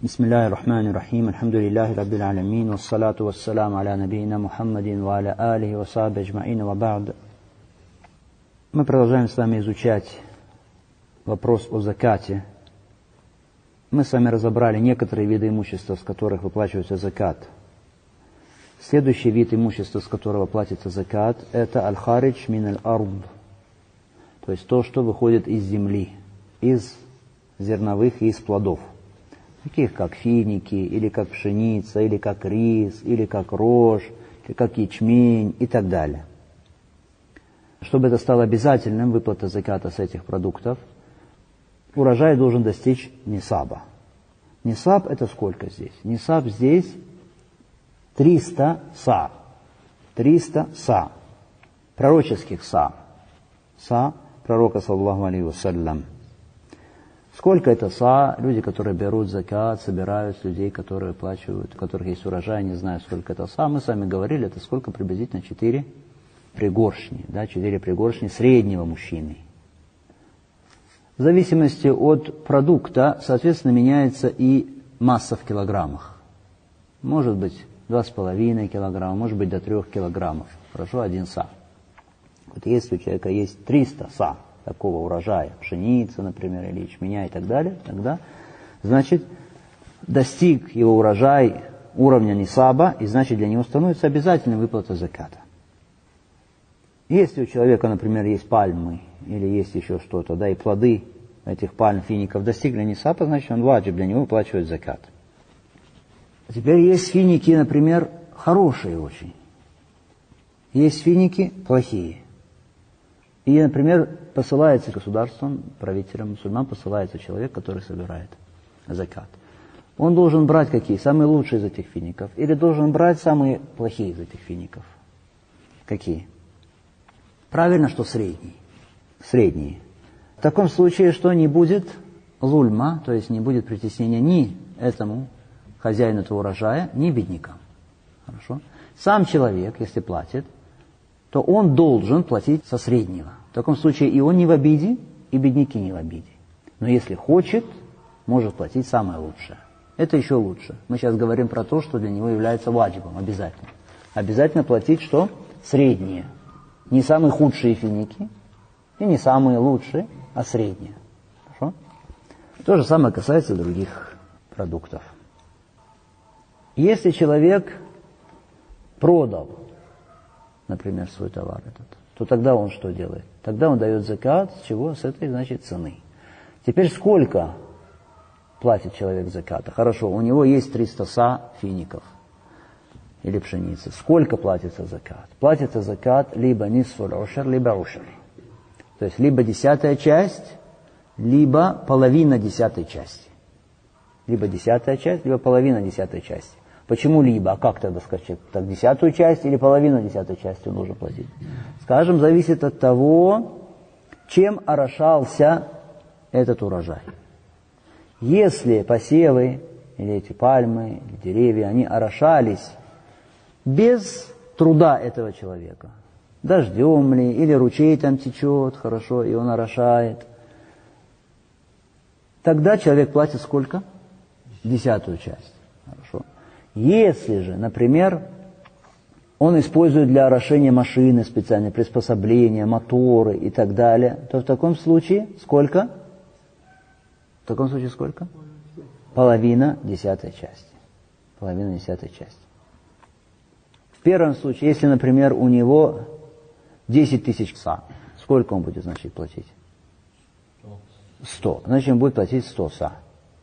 Бисмиллахи рахмани рахим, альхамдулиллахи раббил алямин, вассалату вассаламу аля набийна Мухаммадин ва аля алихи ва сахби аджмаин ва ба'д. Мы продолжаем с вами изучать вопрос о закате. Мы с вами разобрали некоторые виды имущества, с которых выплачивается закат. Следующий вид имущества, с которого платится закат, это аль-харидж мин аль-ард, то есть то, что выходит из земли, из зерновых и из плодов, таких как финики, или как пшеница, или как рис, или как рожь, или как ячмень и так далее. Чтобы это стало обязательным, выплата заката с этих продуктов, урожай должен достичь нисаба. Нисаб это сколько здесь? Нисаб здесь 300 са. 300 са. Пророческих са. Са пророка, саллаллаху алейхи вассалям. Сколько это са? Люди, которые берут закат, собирают с людей, которые оплачивают, у которых есть урожай, не знаю, сколько это са. Мы с вами говорили, это сколько? Приблизительно 4 пригоршни. 4 пригоршни среднего мужчины. В зависимости от продукта, соответственно, меняется и масса в килограммах. Может быть 2,5 килограмма, может быть до 3 килограммов. Хорошо, 1 са. Вот если у человека есть 300 са такого урожая, пшеницы, например, или ячменя и так далее, тогда, значит, достиг его урожай уровня нисаба, и значит, для него становится обязательной выплата заката. Если у человека, например, есть пальмы, или есть еще что-то, и плоды этих пальм, фиников достигли нисаба, значит, он ваджиб, для него выплачивает закат. Теперь есть финики, например, хорошие очень. Есть финики плохие. И, например, посылается государством, правителем мусульман, посылается человек, который собирает закат. Он должен брать какие? Самые лучшие из этих фиников. Или должен брать самые плохие из этих фиников? Какие? Правильно, что средние. Средние. В таком случае, что не будет зульма, то есть не будет притеснения ни этому хозяину этого урожая, ни беднякам. Хорошо? Сам человек, если платит, то он должен платить со среднего. В таком случае и он не в обиде, и бедняки не в обиде. Но если хочет, может платить самое лучшее. Это еще лучше. Мы сейчас говорим про то, что для него является ваджибом, обязательно. Обязательно платить что? Среднее. Не самые худшие финики, и не самые лучшие, а средние. Хорошо? То же самое касается других продуктов. Если человек продал, например, свой товар этот, то тогда он что делает? Тогда он дает закат, с чего? С этой, значит, цены. Теперь сколько платит человек заката? Хорошо, у него есть 300 са фиников или пшеницы. Сколько платится закат? Платится закат либо нисфуль ушр, либо ушр. То есть либо 10-я часть, либо половина 10-й части. Либо 10-я часть, либо половина 10-й части. Почему либо? А как тогда сказать? Так 10-ю часть или половину 10-й части он должен платить? Скажем, зависит от того, чем орошался этот урожай. Если посевы, или эти пальмы, или деревья, они орошались без труда этого человека, дождем ли, или ручей там течет, хорошо, и он орошает, тогда человек платит сколько? 10-ю часть. Хорошо. Если же, например, он использует для орошения машины специальные приспособления, моторы и так далее, то в таком случае сколько? В таком случае сколько? Половина 10-й части. Половина 10-й части. В первом случае, если, например, у него 10 тысяч са, сколько он будет, значит, платить? 100. Значит, он будет платить 100 са.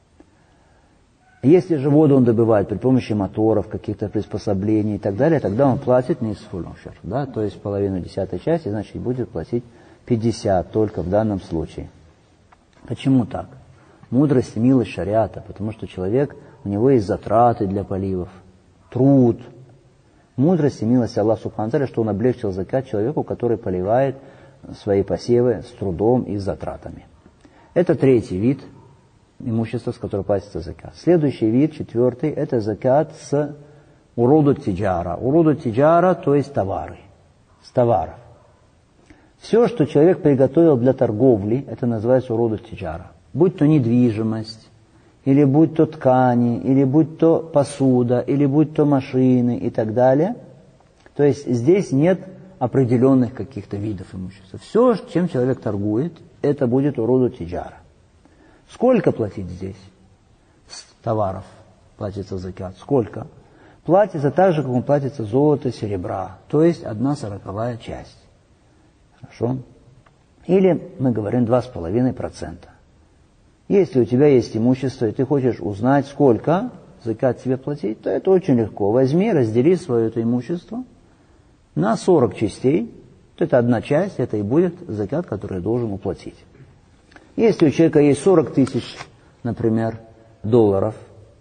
Если же воду он добывает при помощи моторов, каких-то приспособлений и так далее, тогда он платит нисфуль ушр, то есть половину 10-й части, значит, будет платить 50 только в данном случае. Почему так? Мудрость и милость шариата, потому что человек, у него есть затраты для поливов, труд. Мудрость и милость Аллаха субхану тааля, что он облегчил закат человеку, который поливает свои посевы с трудом и с затратами. Это третий вид имущества, с которого платится закат. Следующий вид, четвертый, это закат с уроду тиджара. Уроду тиджара, то есть товары. С товаров. Все, что человек приготовил для торговли, это называется уроду тиджара. Будь то недвижимость, или будь то ткани, или будь то посуда, или будь то машины и так далее. То есть здесь нет определенных каких-то видов имущества. Все, чем человек торгует, это будет уроду тиджара. Сколько платить здесь с товаров? Платится закат. Сколько? Платится так же, как он платится золото, серебра. То есть 1/40 часть. Хорошо? Или мы говорим 2,5%. Если у тебя есть имущество, и ты хочешь узнать, сколько закат тебе платить, то это очень легко. Возьми, раздели свое это имущество на 40 частей. То это одна часть, это и будет закат, который должен уплатить. Если у человека есть 40 тысяч, например, долларов,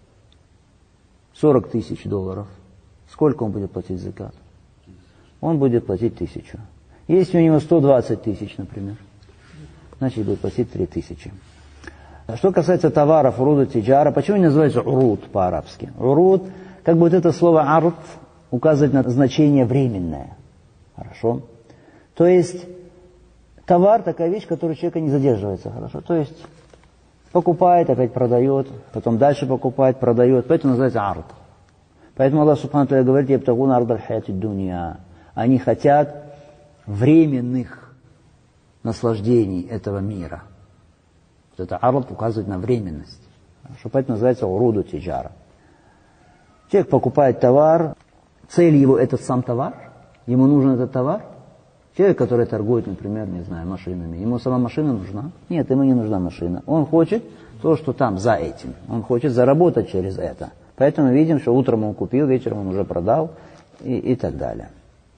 40 тысяч долларов, сколько он будет платить закат? Он будет платить 1000. Если у него 120 тысяч, например, значит будет платить 3000. Что касается товаров, уруда, тиджара, почему они называются уруд по-арабски? Уруд, как бы вот это слово ард указывает на значение временное. Хорошо? То есть товар такая вещь, которая у человека не задерживается. Хорошо? То есть покупает, опять продает, потом дальше покупает, продает. Поэтому называется ард. Поэтому Аллах Субхану ва Тааля говорит: «Ябтагуна ардаль хаяти дуния». Они хотят временных наслаждений этого мира. Вот это ард указывает на временность. Хорошо? Поэтому называется уруду тиджара. Человек покупает товар, цель его этот сам товар, ему нужен этот товар. Человек, который торгует, например, не знаю, машинами, ему сама машина нужна? Нет, ему не нужна машина. Он хочет то, что там за этим. Он хочет заработать через это. Поэтому видим, что утром он купил, вечером он уже продал и так далее.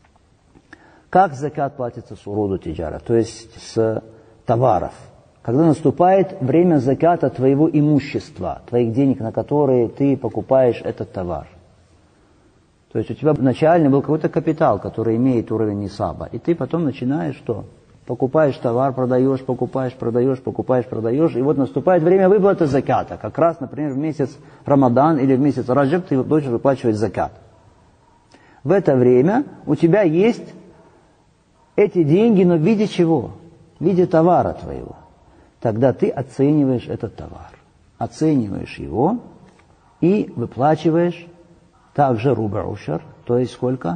Как закат платится с уроду тиджара, то есть с товаров? Когда наступает время заката твоего имущества, твоих денег, на которые ты покупаешь этот товар. То есть у тебя начально был какой-то капитал, который имеет уровень нисаба, и ты потом начинаешь что? Покупаешь товар, продаешь, покупаешь, продаешь, покупаешь, продаешь, и вот наступает время выплаты заката. Как раз, например, в месяц Рамадан или в месяц Раджаб ты должен выплачивать закат. В это время у тебя есть эти деньги, но в виде чего? В виде товара твоего. Тогда ты оцениваешь этот товар, оцениваешь его и выплачиваешь также руб'ушр, то есть сколько?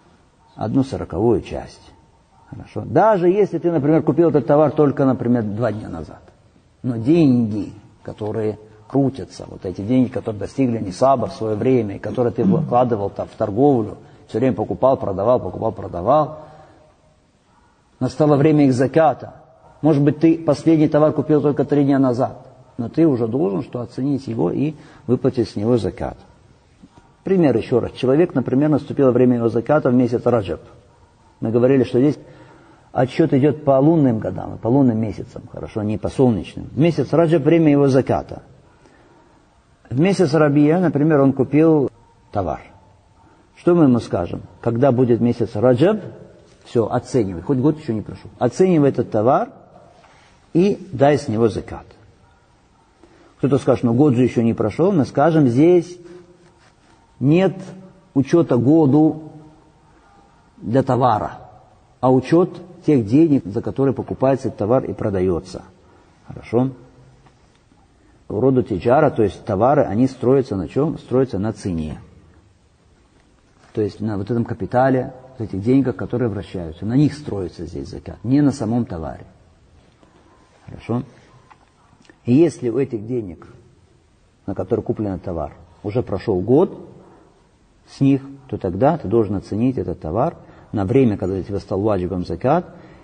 1/40 часть. Хорошо. Даже если ты, например, купил этот товар только, например, 2 дня назад, но деньги, которые крутятся, вот эти деньги, которые достигли нисаба в свое время, и которые ты вкладывал в торговлю, все время покупал, продавал, настало время их заката. Может быть, ты последний товар купил только 3 дня назад, но ты уже должен оценить его и выплатить с него закат. Пример еще раз. Человек, например, наступило время его заката в месяц Раджаб. Мы говорили, что здесь отсчет идет по лунным годам, по лунным месяцам, хорошо, не по солнечным. В месяц Раджаб время его заката. В месяц Рабия, например, он купил товар. Что мы ему скажем? Когда будет месяц Раджаб, все, оценивай, хоть год еще не прошел. Оценивай этот товар и дай с него закат. Кто-то скажет, но год же еще не прошел. Мы скажем, здесь нет учета году для товара, а учет тех денег, за которые покупается этот товар и продается. Хорошо? Уроду тиджара, то есть товары, они строятся на чем? Строятся на цене. То есть на вот этом капитале, вот этих деньгах, которые вращаются. На них строится здесь закат, не на самом товаре. Хорошо? И если у этих денег, на которые куплен товар, уже прошел год с них, то тогда ты должен оценить этот товар на время, когда у тебя стал ваджибом закат,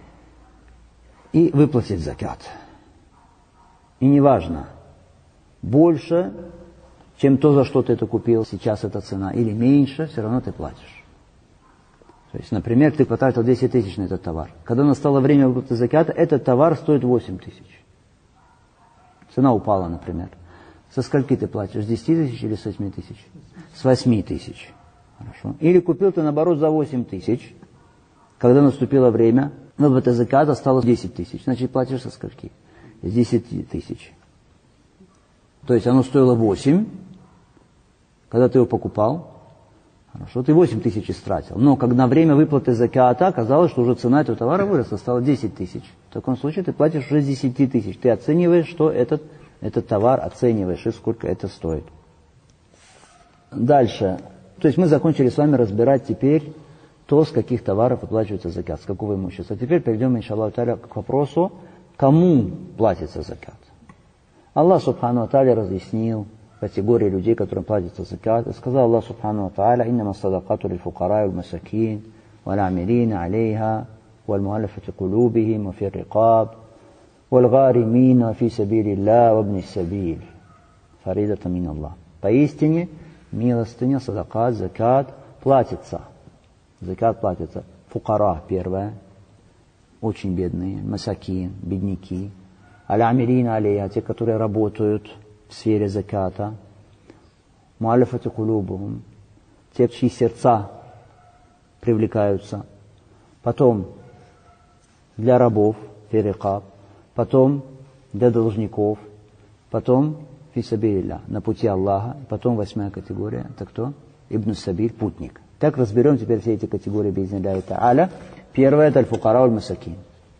и выплатить закат. И неважно, больше, чем то, за что ты это купил, сейчас эта цена, или меньше, все равно ты платишь. То есть, например, ты потратил 10 тысяч на этот товар. Когда настало время выплаты заката, этот товар стоит 8 тысяч. Цена упала, например. Со скольки ты платишь? С 10 тысяч или с 8 тысяч? С 8 тысяч. Хорошо. Или купил ты, наоборот, за 8 тысяч. Когда наступило время, выплаты заката осталось 10 тысяч. Значит, платишь со скольки? С 10 тысяч. То есть оно стоило 8, когда ты его покупал. Хорошо, ты 8 тысяч истратил. Но когда на время выплаты заката оказалось, что уже цена этого товара выросла, стала 10 тысяч. В таком случае ты платишь уже с 10 тысяч. Ты оцениваешь, что этот этот товар оцениваешь, и сколько это стоит. Дальше. То есть мы закончили с вами разбирать теперь то, с каких товаров выплачивается закат, с какого имущества. Теперь перейдем, иншаллаху та'аля, к вопросу, кому платится закат. Аллах субхану та'аля разъяснил категории людей, которым платится закат. И сказал Аллах субхану та'аля: «Иннама садакату лиль фукара валь масакин, валь амилина алейха, валь муаллафати кулубихим, ва фи рикаб, валь гаримин, ва фи сабилилля, ва ибни сабиль. Фаридата мин Аллах». Поистине, милостыня, садакат, закат платится. Закат платится. Фукара первое, очень бедные, масакин, бедняки. Аль-амилина алейха, те, которые работают в сфере заката. Муаллафати кулубухум, те, чьи сердца привлекаются. Потом для рабов, фирикаб. Потом для должников. Потом фи сабилилля, на пути Аллаха. Потом 8-я категория, это кто? Ибн Сабиль, путник. Так разберем теперь все эти категории би'изниллахи та'аля. Первое — это аль-фукара валь-масакин.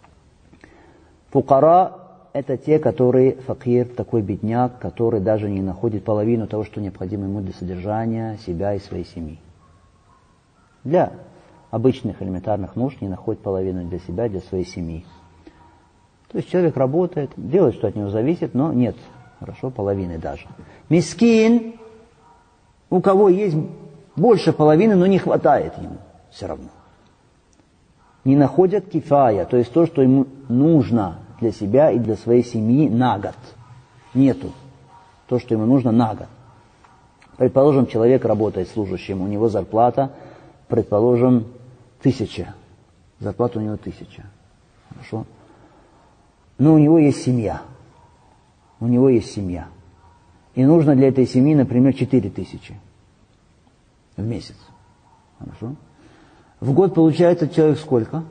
Фукара — это те, которые факир, такой бедняк, который даже не находит половину того, что необходимо ему для содержания себя и своей семьи. Для обычных элементарных нужд не находит половину для себя, для своей семьи. То есть человек работает, делает, что от него зависит, но нет, хорошо, половины даже. Мискин, у кого есть больше половины, но не хватает ему все равно. Не находят кифая, то есть то, что ему нужно для себя и для своей семьи на год. Нету. То, что ему нужно на год. Предположим, человек работает служащим, у него зарплата, предположим, 1000. Зарплата у него 1000. Хорошо? Но у него есть семья. У него есть семья. И нужно для этой семьи, например, 4000 в месяц. Хорошо? В год получается человек сколько?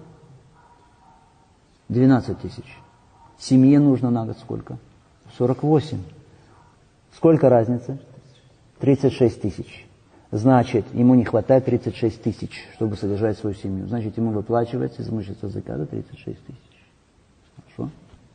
12 000. Семье нужно на год сколько? 48. Сколько разницы? 36 000. Значит, ему не хватает 36 000, чтобы содержать свою семью. Значит, ему выплачивается из имущества заката 36 000. Хорошо?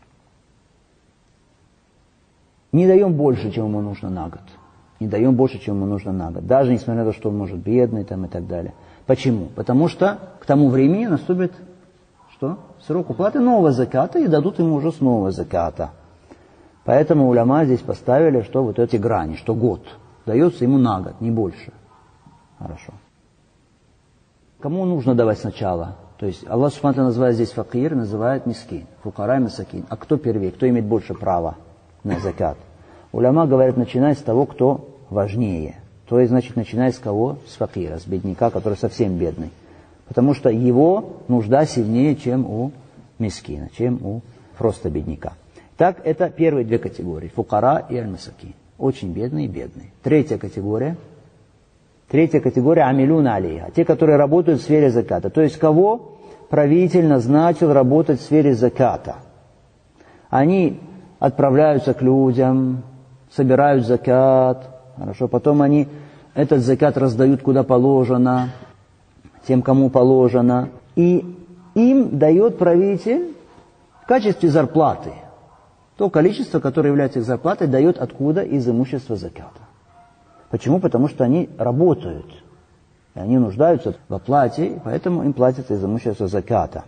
Не даем больше, чем ему нужно на год. Не даем больше, чем ему нужно на год. Даже несмотря на то, что он может бедный там, и так далее. Почему? Потому что к тому времени наступит что? Срок уплаты нового заката, и дадут ему уже с нового заката. Поэтому уляма здесь поставили, что вот эти грани, что год дается ему на год, не больше. Хорошо. Кому нужно давать сначала? То есть Аллах субхану называет здесь факир, называет мискин, фукара и масакин. А кто первее, кто имеет больше права на закат? Уляма говорят, начинай с того, кто важнее. То есть, значит, начинай с кого? С факира, с бедняка, который совсем бедный. Потому что его нужда сильнее, чем у мискина, чем у просто бедняка. Так, это первые две категории. Фукара и аль-масакин. Очень бедные и бедные. Третья категория амилюна алейха. Те, которые работают в сфере заката. То есть, кого правитель назначил работать в сфере заката. Они отправляются к людям, собирают закат, хорошо, потом они этот закат раздают куда положено, тем, кому положено, и им дает правитель в качестве зарплаты. То количество, которое является их зарплатой, дает откуда? Из имущества заката. Почему? Потому что они работают, и они нуждаются в оплате, поэтому им платится из имущества заката.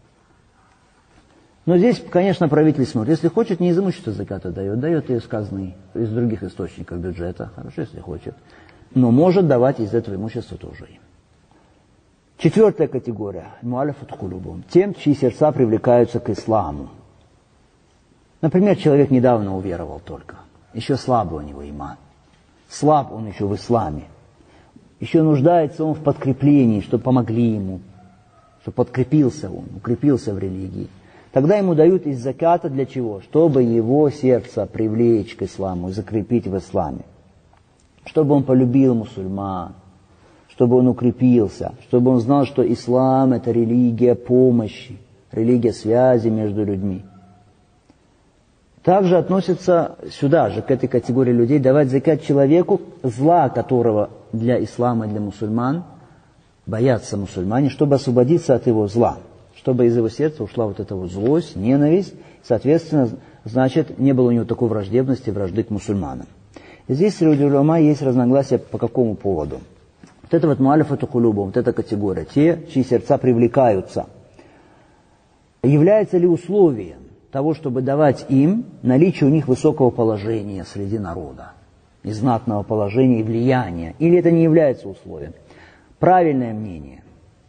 Но здесь, конечно, правитель смотрит. Если хочет, не из имущества заката дает из казны, из других источников бюджета. Хорошо, если хочет. Но может давать из этого имущества тоже им. Четвертая категория. Муаллафати кулубухум. Тем, чьи сердца привлекаются к исламу. Например, человек недавно уверовал только. Еще слабый у него иман. Слаб он еще в исламе. Еще нуждается он в подкреплении, чтобы помогли ему. Чтобы подкрепился он, укрепился в религии. Тогда ему дают из заката для чего? Чтобы его сердце привлечь к исламу, закрепить в исламе. Чтобы он полюбил мусульман, чтобы он укрепился, чтобы он знал, что ислам — это религия помощи, религия связи между людьми. Также относится сюда же, к этой категории людей, давать закат человеку, зла которого для ислама и для мусульман боятся мусульмане, чтобы освободиться от его зла. Чтобы из его сердца ушла вот эта вот злость, ненависть, соответственно, значит, не было у него такой враждебности, вражды к мусульманам. И здесь среди уляма есть разногласия по какому поводу. Вот это вот муалифату кулуба, вот эта категория, те, чьи сердца привлекаются. Является ли условием того, чтобы давать им наличие у них высокого положения среди народа, и знатного положения и влияния, или это не является условием? Правильное мнение.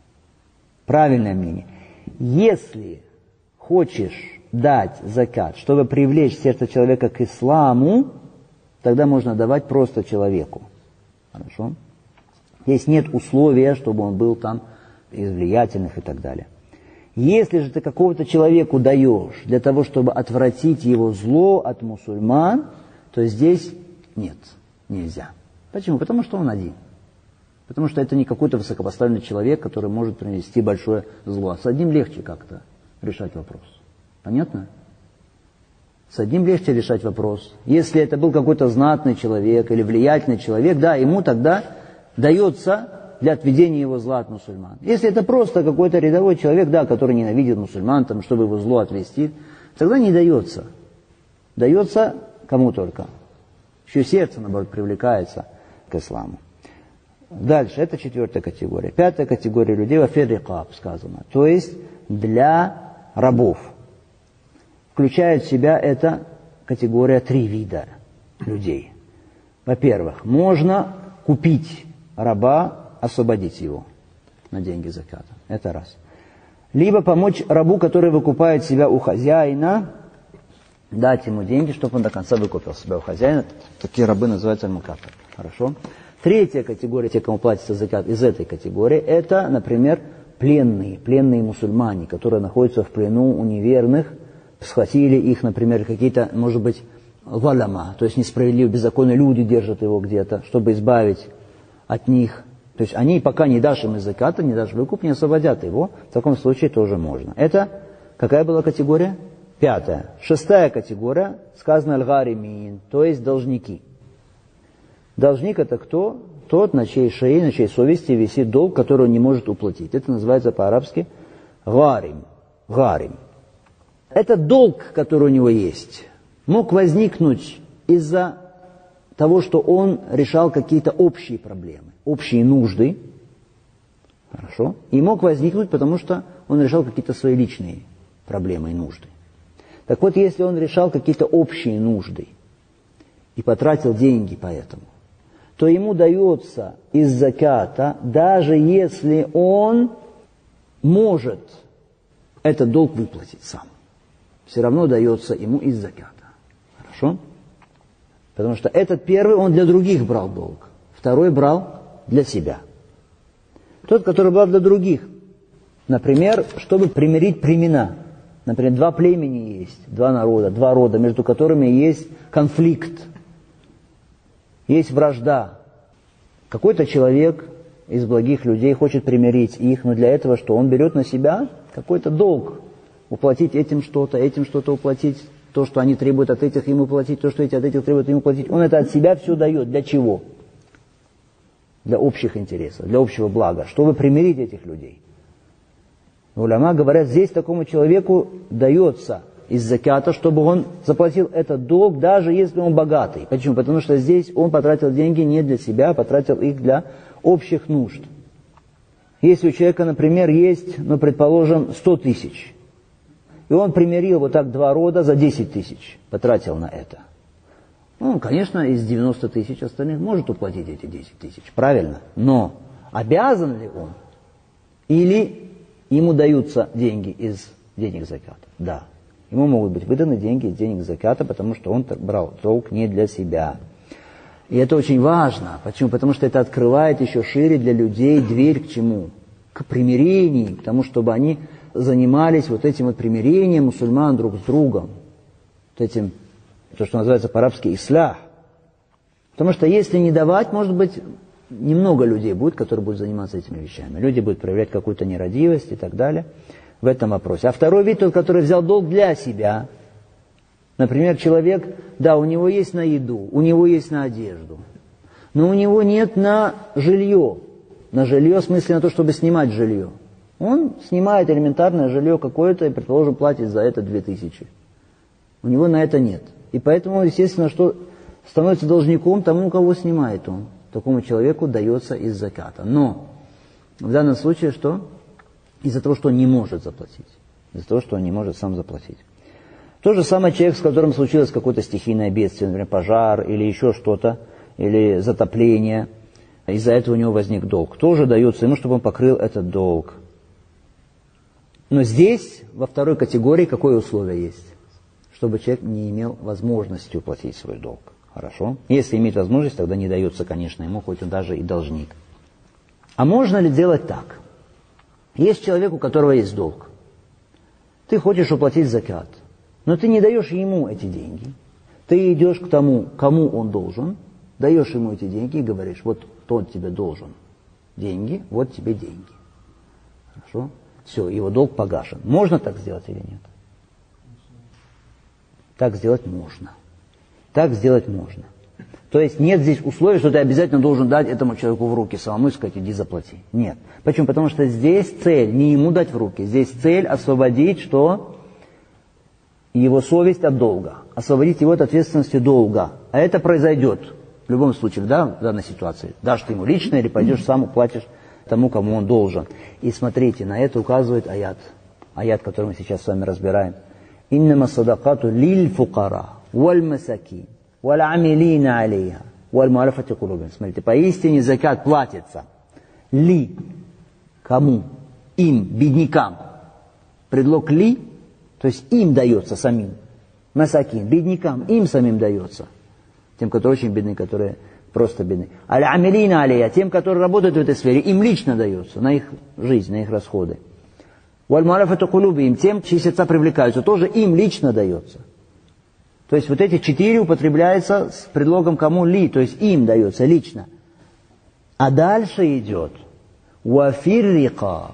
Если хочешь дать закат, чтобы привлечь сердце человека к исламу, тогда можно давать просто человеку. Хорошо? Здесь нет условия, чтобы он был там из влиятельных и так далее. Если же ты какого-то человеку даешь для того, чтобы отвратить его зло от мусульман, то здесь нет, нельзя. Почему? Потому что он один. Потому что это не какой-то высокопоставленный человек, который может принести большое зло. С одним легче как-то решать вопрос. Понятно? С одним легче решать вопрос. Если это был какой-то знатный человек или влиятельный человек, да, ему тогда дается для отведения его зла от мусульман. Если это просто какой-то рядовой человек, да, который ненавидит мусульман, там, чтобы его зло отвести, тогда не дается. Дается кому только. Еще сердце, наоборот, привлекается к исламу. Дальше, это 4-я категория. 5-я категория людей, вафир-рикаб сказано, то есть для рабов. Включает в себя эта категория 3 вида людей. Во-первых, можно купить раба, освободить его на деньги заката. Это раз. Либо помочь рабу, который выкупает себя у хозяина, дать ему деньги, чтобы он до конца выкупил себя у хозяина. Такие рабы называются аль-мукатаб. Хорошо? 3-я категория, те, кому платится закат из этой категории, это, например, пленные мусульмане, которые находятся в плену у неверных, схватили их, например, какие-то, может быть, валяма, то есть несправедливо, беззаконные люди держат его где-то, чтобы избавить от них. То есть они, пока не дашь им из заката, не дашь выкуп, не освободят его. В таком случае тоже можно. Это какая была категория? 5-я. 6-я категория, сказано аль-гаримин, то есть должники. Должник это кто? Тот, на чьей шее, на чьей совести висит долг, который он не может уплатить. Это называется по-арабски гарим. Гарим. Этот долг, который у него есть, мог возникнуть из-за того, что он решал какие-то общие проблемы, общие нужды. Хорошо? И мог возникнуть, потому что он решал какие-то свои личные проблемы и нужды. Так вот, если он решал какие-то общие нужды и потратил деньги поэтому, то ему дается из заката, даже если он может этот долг выплатить сам. Все равно дается ему из заката. Хорошо? Потому что этот первый, он для других брал долг. Второй брал для себя. Тот, который брал для других. Например, чтобы примирить племена. Например, 2 племени есть, 2 народа, 2 рода, между которыми есть конфликт. Есть вражда. Какой-то человек из благих людей хочет примирить их, но для этого что? Он берет на себя какой-то долг. Уплатить этим что-то уплатить. То, что они требуют от этих, ему платить. То, что эти от этих требуют, ему платить. Он это от себя все дает. Для чего? Для общих интересов, для общего блага. Чтобы примирить этих людей. Уляма говорят, здесь такому человеку дается из заката, чтобы он заплатил этот долг, даже если он богатый. Почему? Потому что здесь он потратил деньги не для себя, а потратил их для общих нужд. Если у человека, например, есть, предположим, 100 тысяч, и он примирил вот так 2 рода за 10 тысяч, потратил на это. Конечно, из 90 тысяч остальных может уплатить эти 10 тысяч, правильно? Но обязан ли он? Или ему даются деньги из денег заката? Да. Ему могут быть выданы деньги из денег заката, потому что он брал долг не для себя. И это очень важно. Почему? Потому что это открывает еще шире для людей дверь к чему? К примирению, к тому, чтобы они занимались вот этим вот примирением мусульман друг с другом. Вот этим, то, что называется по-арабски ислах. Потому что если не давать, может быть, немного людей будет, которые будут заниматься этими вещами. Люди будут проявлять какую-то нерадивость и так далее в этом вопросе. А второй вид, тот, который взял долг для себя. Например, человек, да, у него есть на еду, у него есть на одежду, но у него нет на жилье. На жилье, в смысле на то, чтобы снимать жилье. Он снимает элементарное жилье какое-то и, предположим, платит за это 2000. У него на это нет. И поэтому, естественно, что становится должником тому, у кого снимает он. Такому человеку дается из заката. Но в данном случае что? Из-за того, что он не может заплатить. Из-за того, что он не может сам заплатить. То же самое человек, с которым случилось какое-то стихийное бедствие, например, пожар или еще что-то, или затопление. Из-за этого у него возник долг. Тоже дается ему, чтобы он покрыл этот долг. Но здесь, во второй категории, какое условие есть? Чтобы человек не имел возможности уплатить свой долг. Хорошо? Если имеет возможность, тогда не дается, конечно, ему, хоть он даже и должник. А можно ли делать так? Есть человек, у которого есть долг. Ты хочешь уплатить закат, но ты не даешь ему эти деньги. Ты идешь к тому, кому он должен, даешь ему эти деньги и говоришь, вот тот тебе должен деньги, вот тебе деньги. Хорошо? Все, его долг погашен. Можно так сделать или нет? Так сделать можно. Так сделать можно. То есть нет здесь условия, что ты обязательно должен дать этому человеку в руки самому и сказать, иди заплати. Нет. Почему? Потому что здесь цель не ему дать в руки. Здесь цель освободить, что? Его совесть от долга. Освободить его от ответственности долга. А это произойдет в любом случае, да, в данной ситуации. Дашь ты ему лично или пойдешь сам уплатишь тому, кому он должен. И смотрите, на это указывает аят. Аят, который мы сейчас с вами разбираем. «Иннама садакату лиль фукара, валь масакин, валь амилина алейха, валь муалафати кулубин». Смотрите, поистине закат платится. Ли, кому? Им, беднякам. Предлог ли, то есть им дается самим. Масакин, беднякам, им самим дается. Тем, которые очень бедны, которые просто бедны. Аль амилина алейха, тем, которые работают в этой сфере, им лично дается, на их жизнь, на их расходы. Валь-муалафату кулубихим, тем, чьи сердца привлекаются, тоже им лично дается. То есть вот эти 4 употребляются с предлогом кому ли, то есть им дается лично. А дальше идет вафир рикаб,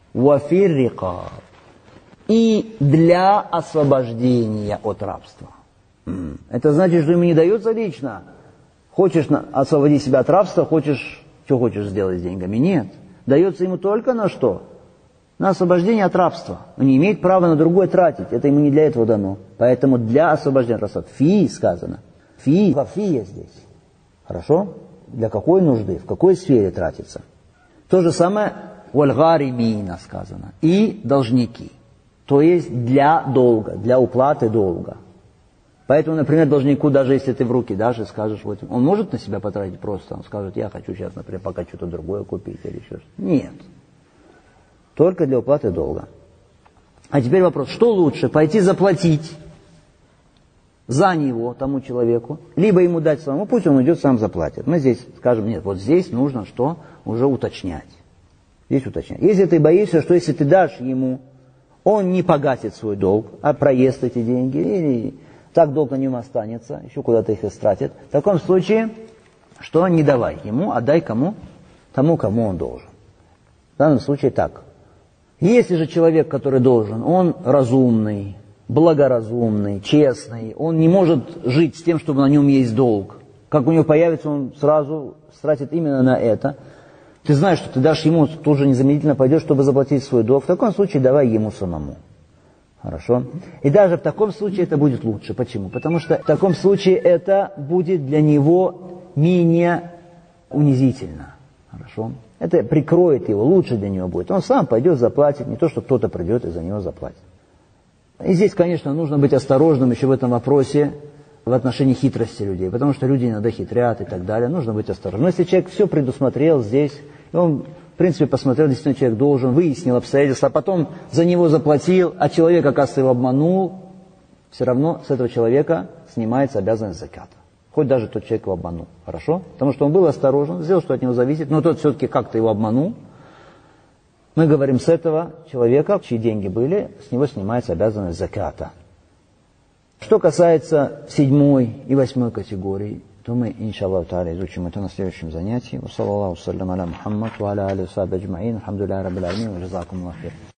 и для освобождения от рабства. Это значит, что ему не дается лично. Хочешь освободить себя от рабства, что хочешь сделать с деньгами? Нет. Дается ему только на что? На освобождение от рабства. Он не имеет права на другое тратить. Это ему не для этого дано. Поэтому для освобождения от рабства. Фи сказано. Фия здесь. Хорошо? Для какой нужды? В какой сфере тратится? То же самое вальгаримина сказано. И должники. То есть для долга, для уплаты долга. Поэтому, например, должнику, даже если ты в руки даже скажешь, вот, он может на себя потратить просто? Он скажет, я хочу сейчас, например, пока что-то другое купить или еще что-то. Нет. Только для уплаты долга. А теперь вопрос, что лучше, пойти заплатить за него, тому человеку, либо ему дать самому, пусть он идет сам заплатит. Мы здесь скажем, нет, вот здесь нужно что? Уже уточнять. Здесь уточнять. Если ты боишься, что если ты дашь ему, он не погасит свой долг, а проест эти деньги, или так долг на нем останется, еще куда-то их истратит, в таком случае, что не давай ему, а дай кому? Тому, кому он должен. В данном случае так. Если же человек, который должен, он разумный, благоразумный, честный, он не может жить с тем, чтобы на нем есть долг. Как у него появится, он сразу тратит именно на это. Ты знаешь, что ты дашь ему, тут же незамедлительно пойдешь, чтобы заплатить свой долг. В таком случае давай ему самому. Хорошо? И даже в таком случае это будет лучше. Почему? Потому что в таком случае это будет для него менее унизительно. Хорошо? Это прикроет его, лучше для него будет. Он сам пойдет, заплатит, не то, что кто-то придет и за него заплатит. И здесь, конечно, нужно быть осторожным еще в этом вопросе в отношении хитрости людей, потому что люди иногда хитрят и так далее. Нужно быть осторожным. Но если человек все предусмотрел здесь, и он, в принципе, посмотрел, действительно человек должен, выяснил обстоятельства, а потом за него заплатил, а человек, оказывается, его обманул, все равно с этого человека снимается обязанность заката. Хоть даже тот человек его обманул. Хорошо? Потому что он был осторожен, сделал, что от него зависит, но тот все-таки как-то его обманул. Мы говорим, с этого человека, чьи деньги были, с него снимается обязанность заката. Что касается 7 и 8 категории, то мы, иншаллаху та'аля, изучим это на следующем занятии. Ва саллаллаху саллям аля Мухаммад, ва аля алейхи ва сахбихи аджмаин. Алхамдулиллахи раббил аламин, ва джазакумуллаху хейр.